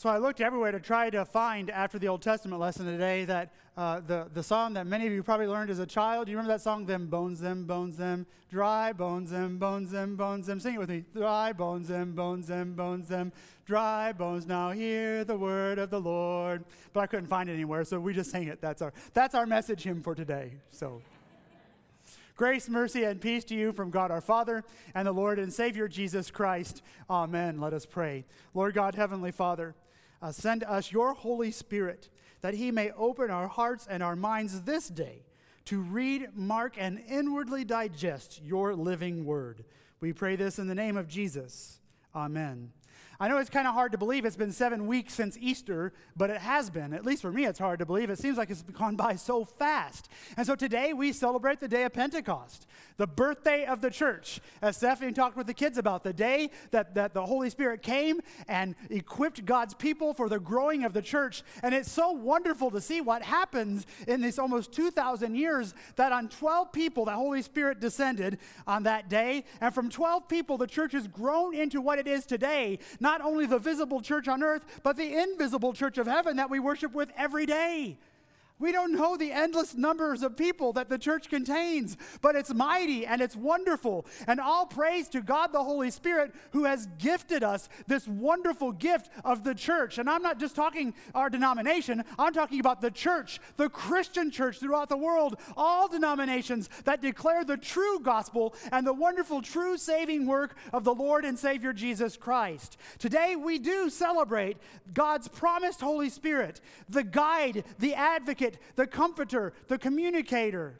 So I looked everywhere to try to find, after the Old Testament lesson today, that the song that many of you probably learned as a child. Do you remember that song, them, bones, dry bones, them, bones, them. Sing it with me. Dry bones, them, dry bones, now hear the word of the Lord. But I couldn't find it anywhere, so we just sang it. That's our message hymn for today. So, grace, mercy, and peace to you from God our Father and the Lord and Savior Jesus Christ. Amen. Let us pray. Lord God, Heavenly Father, send us your Holy Spirit, that he may open our hearts and our minds this day to read, mark, and inwardly digest your living word. We pray this in the name of Jesus. Amen. I know it's kind of hard to believe it's been 7 weeks since Easter, but it has been. At least for me, it's hard to believe. It seems like it's gone by so fast. And so today we celebrate the day of Pentecost, the birthday of the church. As Stephanie talked with the kids about, the day that the Holy Spirit came and equipped God's people for the growing of the church. And it's so wonderful to see what happens in this almost 2,000 years, that on 12 people the Holy Spirit descended on that day. And from 12 people, the church has grown into what it is today. Not only the visible church on earth, but the invisible church of heaven that we worship with every day. We don't know the endless numbers of people that the church contains, but it's mighty and it's wonderful. And all praise to God the Holy Spirit, who has gifted us this wonderful gift of the church. And I'm not just talking our denomination, I'm talking about the church, the Christian church throughout the world, all denominations that declare the true gospel and the wonderful, true saving work of the Lord and Savior Jesus Christ. Today we do celebrate God's promised Holy Spirit, the guide, the advocate, the comforter, the communicator.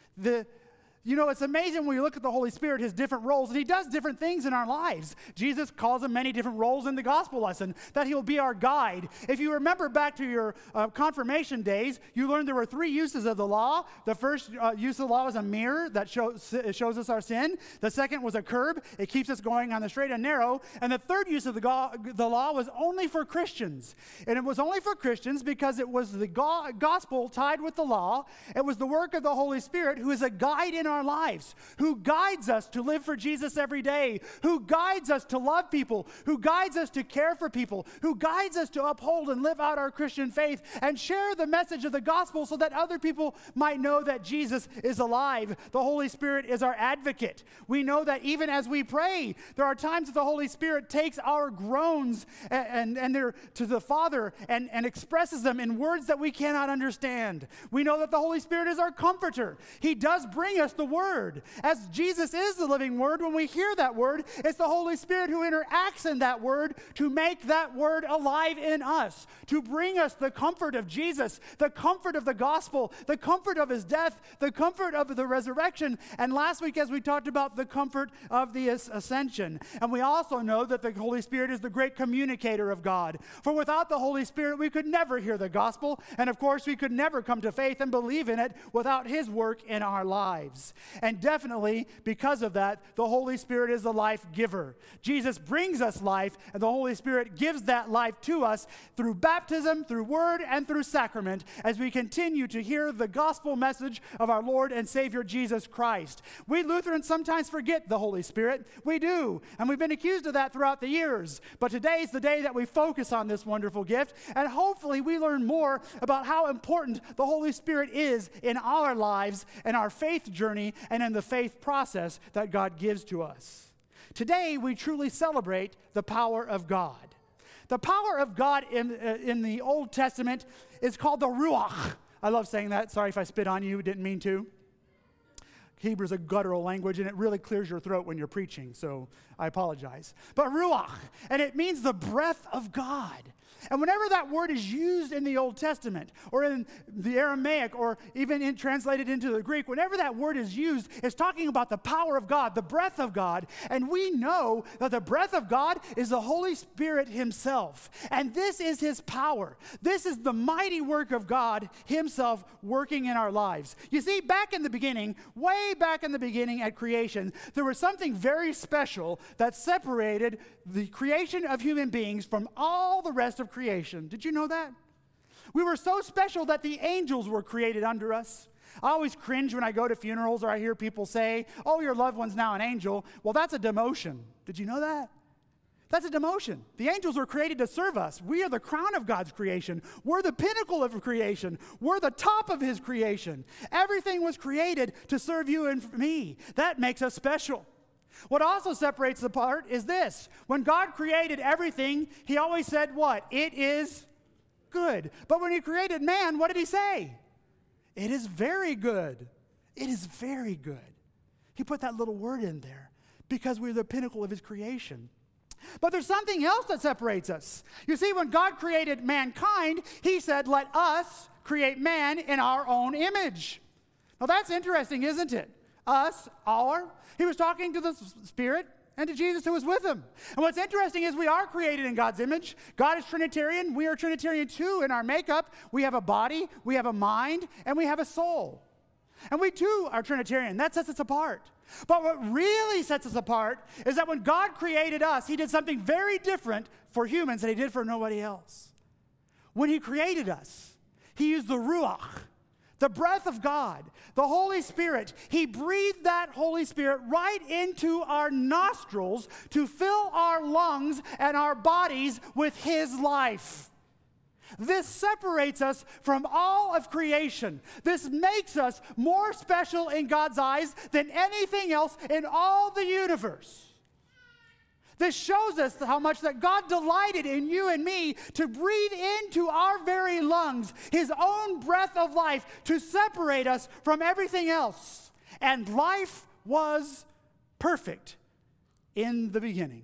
It's amazing when you look at the Holy Spirit, his different roles, and he does different things in our lives. Jesus calls him many different roles in the gospel lesson, that he'll be our guide. If you remember back to your confirmation days, you learned there were 3 uses of the law. The first use of the law was a mirror that shows us our sin. The second was a curb. It keeps us going on the straight and narrow. And the third use of the law was only for Christians. And it was only for Christians because it was the gospel tied with the law. It was the work of the Holy Spirit, who is a guide in our lives, who guides us to live for Jesus every day, who guides us to love people, who guides us to care for people, who guides us to uphold and live out our Christian faith and share the message of the gospel so that other people might know that Jesus is alive. The Holy Spirit is our advocate. We know that even as we pray, there are times that the Holy Spirit takes our groans and they're to the Father and expresses them in words that we cannot understand. We know that the Holy Spirit is our comforter. He does bring us the word. As Jesus is the living word, when we hear that word, it's the Holy Spirit who interacts in that word to make that word alive in us, to bring us the comfort of Jesus, the comfort of the gospel, the comfort of his death, the comfort of the resurrection, and last week as we talked about the comfort of the ascension. And we also know that the Holy Spirit is the great communicator of God. For without the Holy Spirit, we could never hear the gospel, and of course we could never come to faith and believe in it without his work in our lives. And definitely, because of that, the Holy Spirit is the life giver. Jesus brings us life, and the Holy Spirit gives that life to us through baptism, through word, and through sacrament, as we continue to hear the gospel message of our Lord and Savior Jesus Christ. We Lutherans sometimes forget the Holy Spirit. We do, and we've been accused of that throughout the years. But today is the day that we focus on this wonderful gift, and hopefully we learn more about how important the Holy Spirit is in our lives and our faith journey and in the faith process that God gives to us. Today, we truly celebrate the power of God. The power of God in the Old Testament is called the Ruach. I love saying that. Sorry if I spit on you. Didn't mean to. Hebrew is a guttural language, and it really clears your throat when you're preaching, so I apologize. But Ruach, and it means the breath of God. And whenever that word is used in the Old Testament or in the Aramaic or even translated into the Greek, whenever that word is used, it's talking about the power of God, the breath of God. And we know that the breath of God is the Holy Spirit himself. And this is his power. This is the mighty work of God himself working in our lives. You see, back in the beginning, way back in the beginning at creation, there was something very special that separated the creation of human beings from all the rest of creation. Did you know that? We were so special that the angels were created under us. I always cringe when I go to funerals or I hear people say, "Oh, your loved one's now an angel." Well, that's a demotion. Did you know that? That's a demotion. The angels were created to serve us. We are the crown of God's creation. We're the pinnacle of creation. We're the top of his creation. Everything was created to serve you and me. That makes us special. What also separates us apart is this. When God created everything, he always said what? It is good. But when he created man, what did he say? It is very good. It is very good. He put that little word in there because we're the pinnacle of his creation. But there's something else that separates us. You see, when God created mankind, he said, let us create man in our own image. Now that's interesting, isn't it? Us, our. He was talking to the Spirit and to Jesus who was with him. And what's interesting is we are created in God's image. God is Trinitarian. We are Trinitarian too in our makeup. We have a body, we have a mind, and we have a soul. And we too are Trinitarian. That sets us apart. But what really sets us apart is that when God created us, he did something very different for humans than he did for nobody else. When he created us, he used the Ruach, the breath of God, the Holy Spirit. He breathed that Holy Spirit right into our nostrils to fill our lungs and our bodies with his life. This separates us from all of creation. This makes us more special in God's eyes than anything else in all the universe. This shows us how much that God delighted in you and me to breathe into our very lungs his own breath of life to separate us from everything else. And life was perfect in the beginning.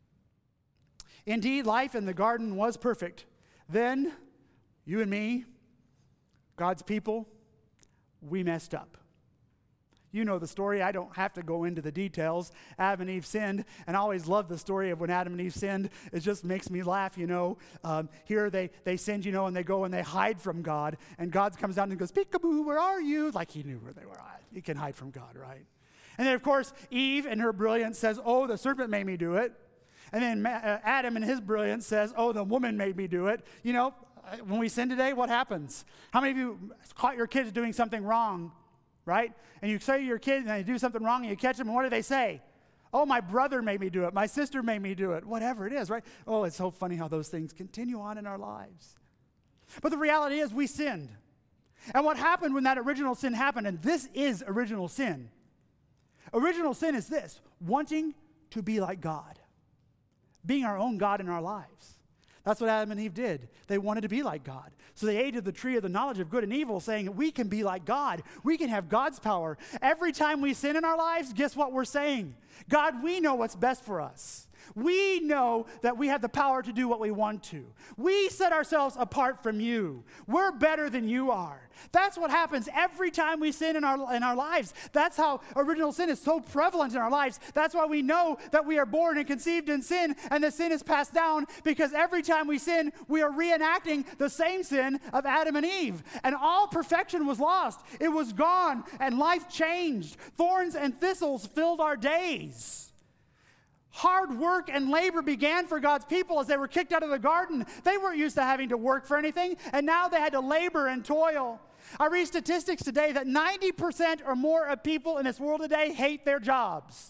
Indeed, life in the garden was perfect. Then, you and me, God's people, we messed up. You know the story. I don't have to go into the details. Adam and Eve sinned, and I always love the story of when Adam and Eve sinned. It just makes me laugh, you know. Here they sinned, you know, and they go and they hide from God, and God comes down and goes, peekaboo, where are you? Like he knew where they were at. You can hide from God, right? And then, of course, Eve in her brilliance says, oh, the serpent made me do it. And then Adam in his brilliance says, oh, the woman made me do it. You know, when we sin today, what happens? How many of you caught your kids doing something wrong, right? And you say to your kids and they do something wrong and you catch them, and what do they say? Oh, my brother made me do it. My sister made me do it. Whatever it is, right? Oh, it's so funny how those things continue on in our lives. But the reality is we sinned. And what happened when that original sin happened, and this is original sin. Original sin is this, wanting to be like God. Being our own God in our lives. That's what Adam and Eve did. They wanted to be like God. So they ate of the tree of the knowledge of good and evil, saying we can be like God. We can have God's power. Every time we sin in our lives, guess what we're saying? God, we know what's best for us. We know that we have the power to do what we want to. We set ourselves apart from you. We're better than you are. That's what happens every time we sin in our lives. That's how original sin is so prevalent in our lives. That's why we know that we are born and conceived in sin, and the sin is passed down, because every time we sin, we are reenacting the same sin of Adam and Eve. And all perfection was lost. It was gone, and life changed. Thorns and thistles filled our days. Hard work and labor began for God's people as they were kicked out of the garden. They weren't used to having to work for anything, and now they had to labor and toil. I read statistics today that 90% or more of people in this world today hate their jobs.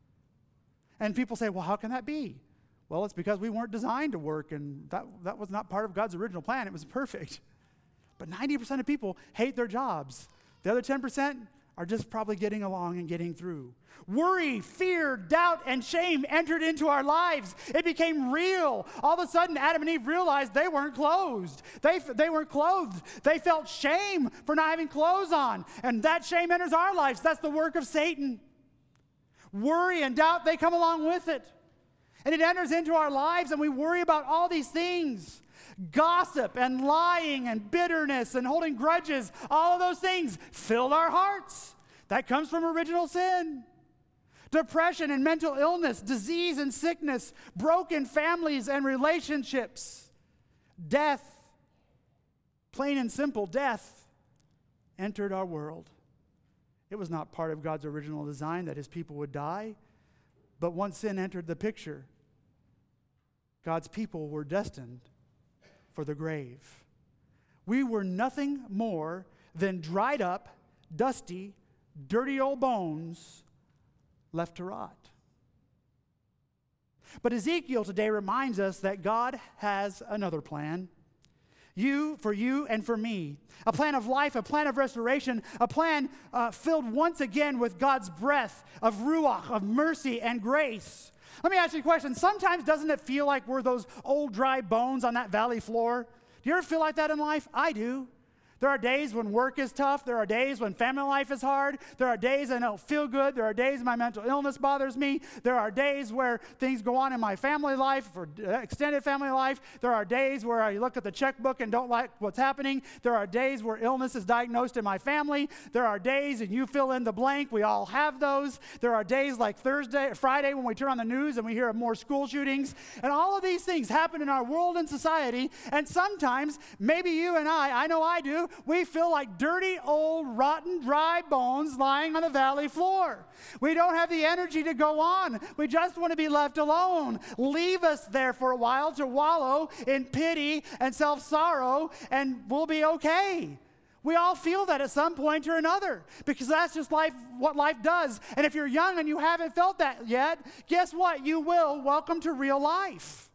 And people say, well, how can that be? Well, it's because we weren't designed to work, and that was not part of God's original plan. It was perfect. But 90% of people hate their jobs. The other 10% are just probably getting along and getting through. Worry, fear, doubt, and shame entered into our lives. It became real. All of a sudden, Adam and Eve realized they weren't clothed. They weren't clothed. They felt shame for not having clothes on. And that shame enters our lives. That's the work of Satan. Worry and doubt, they come along with it. And it enters into our lives, and we worry about all these things. Gossip and lying and bitterness and holding grudges, all of those things fill our hearts. That comes from original sin. Depression and mental illness, disease and sickness, broken families and relationships, death, plain and simple death, entered our world. It was not part of God's original design that his people would die, but once sin entered the picture, God's people were destined for the grave. We were nothing more than dried up, dusty, dirty old bones left to rot. But Ezekiel today reminds us that God has another plan. For you and for me. A plan of life, a plan of restoration, a plan filled once again with God's breath of ruach, of mercy and grace. Let me ask you a question. Sometimes doesn't it feel like we're those old dry bones on that valley floor? Do you ever feel like that in life? I do. There are days when work is tough. There are days when family life is hard. There are days I don't feel good. There are days my mental illness bothers me. There are days where things go on in my family life or extended family life. There are days where I look at the checkbook and don't like what's happening. There are days where illness is diagnosed in my family. There are days, and you fill in the blank. We all have those. There are days like Friday when we turn on the news and we hear of more school shootings. And all of these things happen in our world and society. And sometimes, maybe you and I know I do, we feel like dirty, old, rotten, dry bones lying on the valley floor. We don't have the energy to go on. We just want to be left alone. Leave us there for a while to wallow in pity and self-sorrow, and we'll be okay. We all feel that at some point or another because that's just life, what life does. And if you're young and you haven't felt that yet, guess what? You will. Welcome to real life.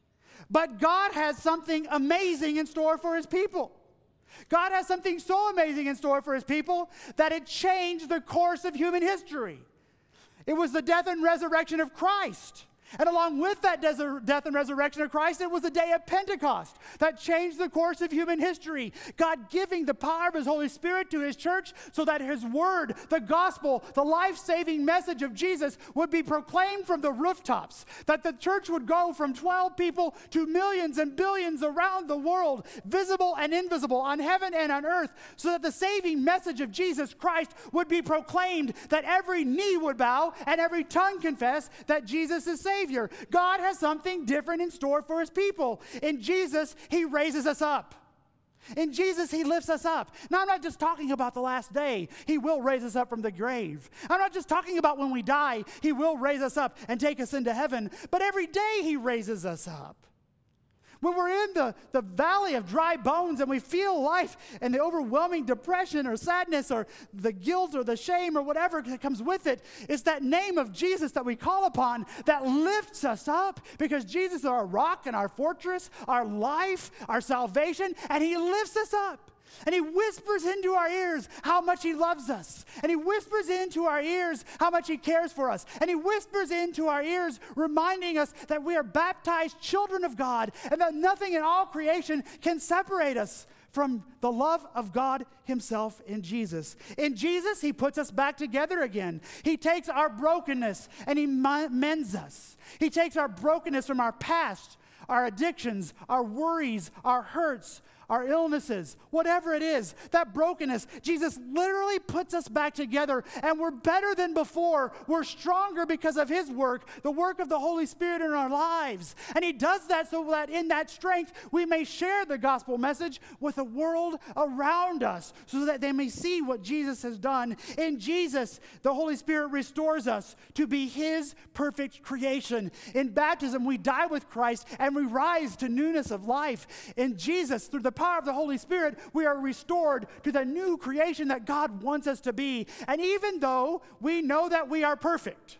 But God has something amazing in store for his people. God has something so amazing in store for his people that it changed the course of human history. It was the death and resurrection of Christ. And along with that death and resurrection of Christ, it was the day of Pentecost that changed the course of human history. God giving the power of his Holy Spirit to his church so that his word, the gospel, the life-saving message of Jesus would be proclaimed from the rooftops. That the church would go from 12 people to millions and billions around the world, visible and invisible, on heaven and on earth, so that the saving message of Jesus Christ would be proclaimed, that every knee would bow and every tongue confess that Jesus is Savior. God has something different in store for his people. In Jesus, he raises us up. In Jesus, he lifts us up. Now, I'm not just talking about the last day. He will raise us up from the grave. I'm not just talking about when we die. He will raise us up and take us into heaven. But every day, he raises us up. When we're in the valley of dry bones and we feel life and the overwhelming depression or sadness or the guilt or the shame or whatever that comes with it, it's that name of Jesus that we call upon that lifts us up, because Jesus is our rock and our fortress, our life, our salvation, and he lifts us up. And he whispers into our ears how much he loves us. And he whispers into our ears how much he cares for us. And he whispers into our ears reminding us that we are baptized children of God and that nothing in all creation can separate us from the love of God himself in Jesus. In Jesus, he puts us back together again. He takes our brokenness and he mends us. He takes our brokenness from our past, our addictions, our worries, our hurts, our illnesses, whatever it is, that brokenness, Jesus literally puts us back together, and we're better than before. We're stronger because of his work, the work of the Holy Spirit in our lives. And he does that so that in that strength, we may share the gospel message with the world around us so that they may see what Jesus has done. In Jesus, the Holy Spirit restores us to be his perfect creation. In baptism, we die with Christ and we rise to newness of life. In Jesus, through the power of the Holy Spirit, we are restored to the new creation that God wants us to be. And even though we know that we are perfect,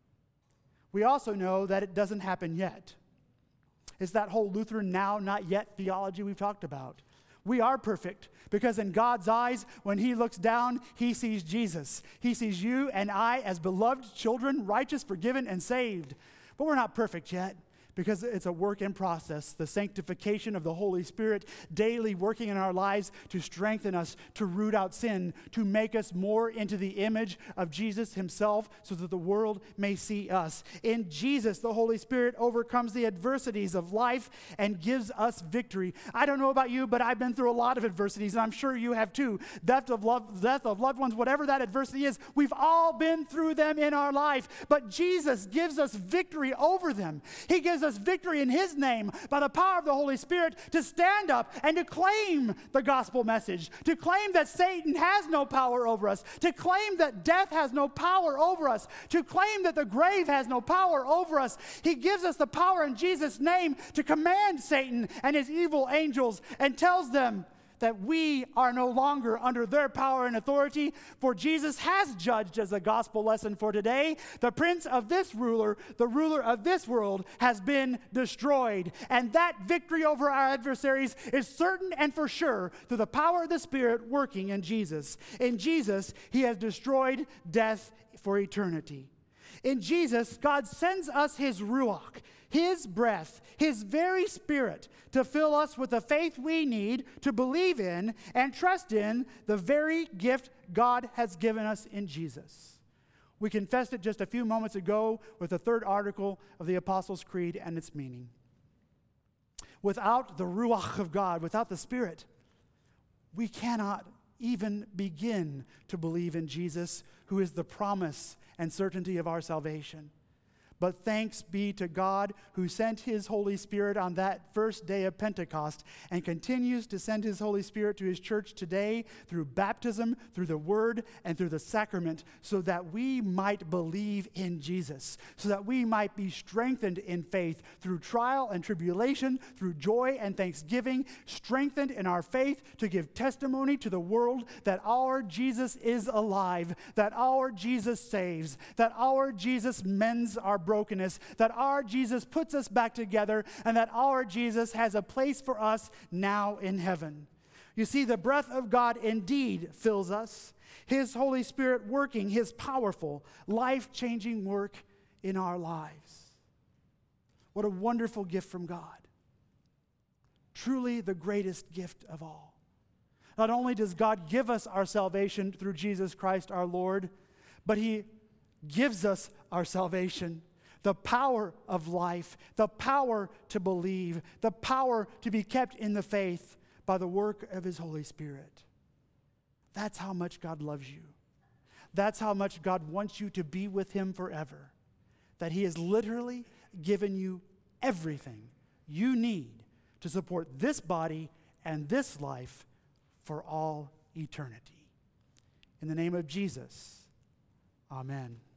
we also know that it doesn't happen yet. It's that whole Lutheran now, not yet theology we've talked about. We are perfect because in God's eyes, when he looks down, he sees Jesus. He sees you and I as beloved children, righteous, forgiven, and saved. But we're not perfect yet, because it's a work in process, the sanctification of the Holy Spirit daily working in our lives to strengthen us, to root out sin, to make us more into the image of Jesus himself so that the world may see us. In Jesus, the Holy Spirit overcomes the adversities of life and gives us victory. I don't know about you, but I've been through a lot of adversities, and I'm sure you have too. Death of loved ones, whatever that adversity is, we've all been through them in our life. But Jesus gives us victory over them. He gives us victory in his name by the power of the Holy Spirit to stand up and to claim the gospel message, to claim that Satan has no power over us, to claim that death has no power over us, to claim that the grave has no power over us. He gives us the power in Jesus' name to command Satan and his evil angels and tells them that we are no longer under their power and authority, for Jesus has judged as a gospel lesson for today. The prince of this ruler, the ruler of this world, has been destroyed. And that victory over our adversaries is certain and for sure through the power of the Spirit working in Jesus. In Jesus, he has destroyed death for eternity. In Jesus, God sends us his Ruach, his breath, his very Spirit to fill us with the faith we need to believe in and trust in the very gift God has given us in Jesus. We confessed it just a few moments ago with the third article of the Apostles' Creed and its meaning. Without the Ruach of God, without the Spirit, we cannot even begin to believe in Jesus, who is the promise and certainty of our salvation. But thanks be to God who sent his Holy Spirit on that first day of Pentecost and continues to send his Holy Spirit to his church today through baptism, through the word, and through the sacrament, so that we might believe in Jesus, so that we might be strengthened in faith through trial and tribulation, through joy and thanksgiving, strengthened in our faith to give testimony to the world that our Jesus is alive, that our Jesus saves, that our Jesus mends our brokenness, that our Jesus puts us back together, and that our Jesus has a place for us now in heaven. You see, the breath of God indeed fills us, his Holy Spirit working his powerful, life-changing work in our lives. What a wonderful gift from God. Truly the greatest gift of all. Not only does God give us our salvation through Jesus Christ our Lord, but he gives us our salvation, the power of life, the power to believe, the power to be kept in the faith by the work of his Holy Spirit. That's how much God loves you. That's how much God wants you to be with him forever. That he has literally given you everything you need to support this body and this life for all eternity. In the name of Jesus, amen.